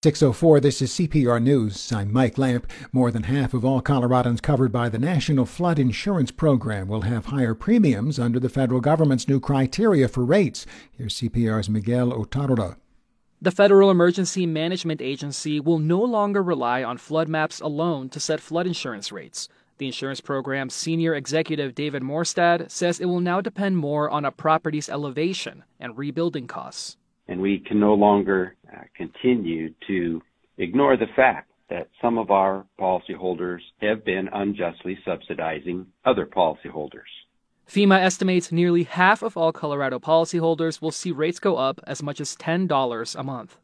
6:04, this is CPR News. I'm Mike Lamp. More than half of all Coloradans covered by the National Flood Insurance Program will have higher premiums under the federal government's new criteria for rates. Here's CPR's Miguel Otárola. The Federal Emergency Management Agency will no longer rely on flood maps alone to set flood insurance rates. The insurance program's senior executive David Morstad says it will now depend more on a property's elevation and rebuilding costs. And we can no longer continue to ignore the fact that some of our policyholders have been unjustly subsidizing other policyholders. FEMA estimates nearly half of all Colorado policyholders will see rates go up as much as $10 a month.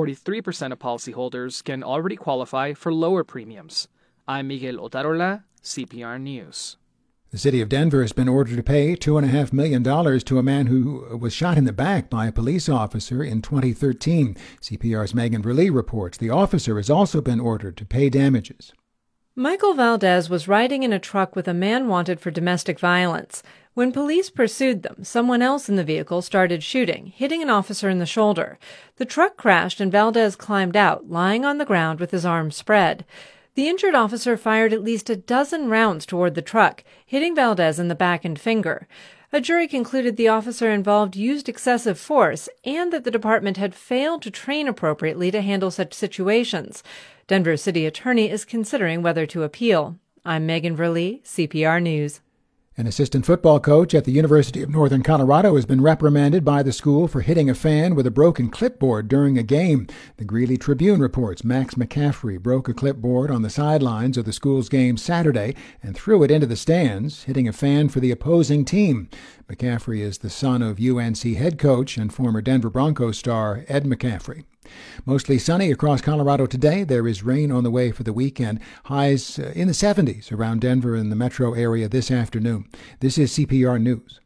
43% of policyholders can already qualify for lower premiums. I'm Miguel Otárola, CPR News. The city of Denver has been ordered to pay $2.5 million to a man who was shot in the back by a police officer in 2013. CPR's Megan Verlee reports the officer has also been ordered to pay damages. Michael Valdez was riding in a truck with a man wanted for domestic violence. When police pursued them, someone else in the vehicle started shooting, hitting an officer in the shoulder. The truck crashed and Valdez climbed out, lying on the ground with his arms spread. The injured officer fired at least a dozen rounds toward the truck, hitting Valdez in the back and finger. A jury concluded the officer involved used excessive force and that the department had failed to train appropriately to handle such situations. Denver City Attorney is considering whether to appeal. I'm Megan Verlee, CPR News. An assistant football coach at the University of Northern Colorado has been reprimanded by the school for hitting a fan with a broken clipboard during a game. The Greeley Tribune reports Max McCaffrey broke a clipboard on the sidelines of the school's game Saturday and threw it into the stands, hitting a fan for the opposing team. McCaffrey is the son of UNC head coach and former Denver Broncos star Ed McCaffrey. Mostly sunny across Colorado today. There is rain on the way for the weekend. Highs in the 70s around Denver and the metro area this afternoon. This is CPR News.